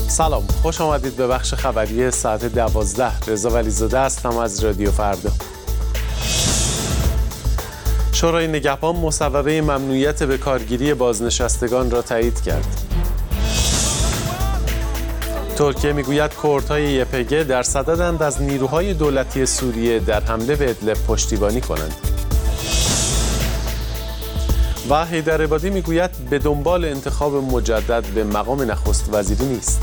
سلام، خوش آمدید به بخش خبری ساعت 12. رضا ولیزاده هستم از رادیو فردا. شورای نگهبان مصوبه ممنوعیت به کارگیری بازنشستگان را تایید کرد. ترکیه میگوید کردهای یپگ در صددند از نیروهای دولتی سوریه در حمله به ادلب پشتیبانی کنند. و حیدر عبادی میگوید به دنبال انتخاب مجدد به مقام نخست وزیری نیست.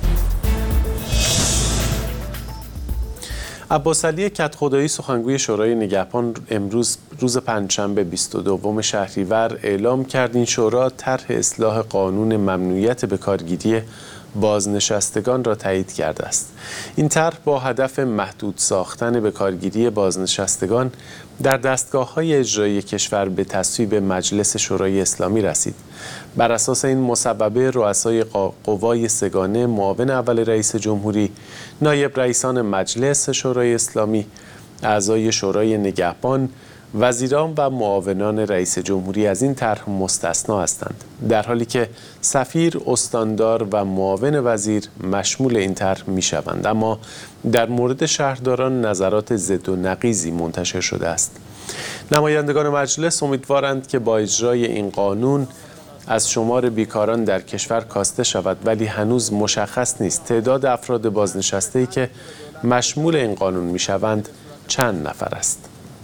عباس علی کدخدایی سخنگوی شورای نگهبان امروز روز پنجشنبه 22 شهریور اعلام کرد این شورا طرح اصلاح قانون ممنوعیت به کارگیری بازنشستگان را تایید کرده است. این طرح با هدف محدود ساختن به کارگیری بازنشستگان در دستگاه‌های اجرایی کشور به تصویب مجلس شورای اسلامی رسید. بر اساس این مصوبه رؤسای قوای سگانه، معاون اول رئیس جمهوری، نایب رئیسان مجلس شورای اسلامی، اعضای شورای نگهبان، وزیران و معاونان رئیس جمهوری از این طرح مستثنا هستند، در حالی که سفیر، استاندار و معاون وزیر مشمول این طرح می‌شوند. اما در مورد شهرداران نظرات ضد و نقیضی منتشر شده است. نمایندگان مجلس امیدوارند که با اجرای این قانون از شمار بیکاران در کشور کاسته شود، ولی هنوز مشخص نیست تعداد افراد بازنشسته‌ای که مشمول این قانون می‌شوند چند نفر است.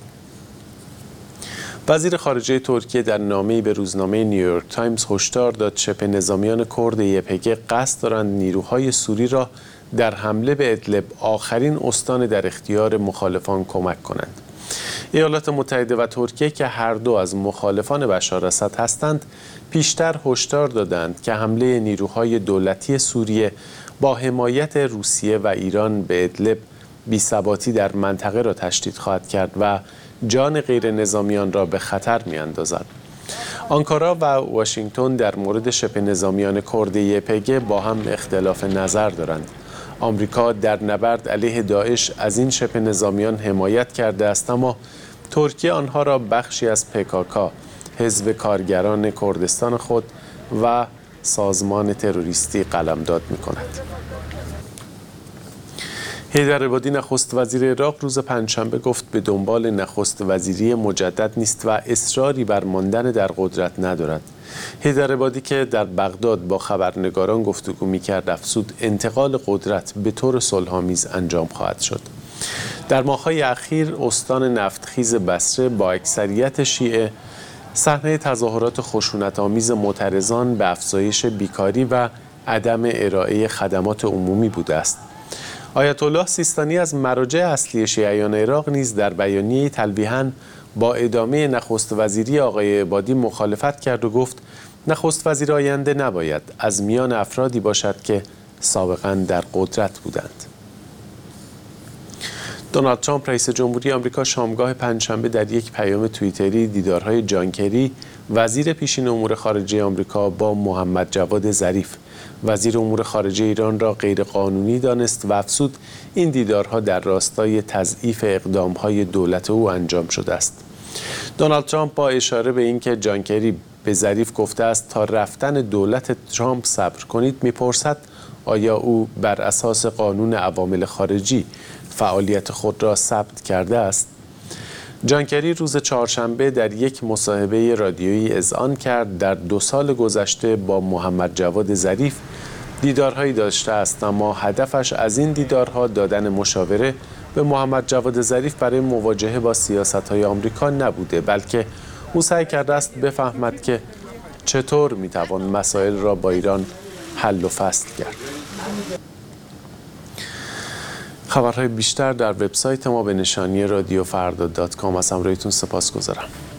وزیر خارجه ترکیه در نامه‌ای به روزنامه نیویورک تایمز هشدار داد شبه نظامیان کرد یپگ قصد دارند نیروهای سوری را در حمله به ادلب، آخرین استان در اختیار مخالفان، کمک کنند. ایالات متحده و ترکیه که هر دو از مخالفان بشار اسد هستند، پیشتر هشدار دادند که حمله نیروهای دولتی سوریه با حمایت روسیه و ایران به ادلب بی‌ثباتی در منطقه را تشدید خواهد کرد و جان غیر نظامیان را به خطر می‌اندازد. آنکارا و واشنگتن در مورد شبه نظامیان کرد یپگ با هم اختلاف نظر دارند. آمریکا در نبرد علیه داعش از این شبه نظامیان حمایت کرده است، اما ترکیه آنها را بخشی از PKK، حزب کارگران کردستان خود و سازمان تروریستی قلمداد می‌کند. حیدر عبادی نخست وزیر عراق روز پنجشنبه گفت به دنبال نخست وزیری مجدد نیست و اصراری بر ماندن در قدرت ندارد. حیدر عبادی که در بغداد با خبرنگاران گفتگو می‌کرد افزود انتقال قدرت به طور صلح‌آمیز انجام خواهد شد. در ماه‌های اخیر استان نفتخیز بصره با اکثریت شیعه صحنه تظاهرات خشونت‌آمیز معترضان به افزایش بیکاری و عدم ارائه خدمات عمومی بوده است. آیت الله سیستانی از مراجع اصلی شیعیان عراق نیز در بیانیه‌ای تلویحاً با ادامه نخست وزیری آقای عبادی مخالفت کرد و گفت نخست وزیر آینده نباید از میان افرادی باشد که سابقاً در قدرت بودند. دونالد ترامپ رئیس جمهوری آمریکا شامگاه پنجشنبه در یک پیام توییتری دیدارهای جان کری، وزیر پیشین امور خارجه آمریکا، با محمد جواد ظریف، وزیر امور خارجه ایران را غیرقانونی دانست و افزود این دیدارها در راستای تضعیف اقدام‌های دولت او انجام شده است. دونالد ترامپ با اشاره به اینکه جان کری به ظریف گفته است تا رفتن دولت ترامپ صبر کنید می‌پرسد آیا او بر اساس قانون عوامل خارجی فعالیت خود را ثبت کرده است؟ جان کری روز چهارشنبه در یک مصاحبه رادیویی اذعان کرد در 2 سال گذشته با محمد جواد ظریف دیدارهایی داشته است، اما هدفش از این دیدارها دادن مشاوره به محمد جواد ظریف برای مواجهه با سیاست‌های آمریکا نبوده، بلکه او سعی کرده است بفهمد که چطور میتوان مسائل را با ایران حل و فصل کرد. خبرهای بیشتر در وبسایت ما به نشانی radiofrda.com. از همراهیتون سپاسگزارم.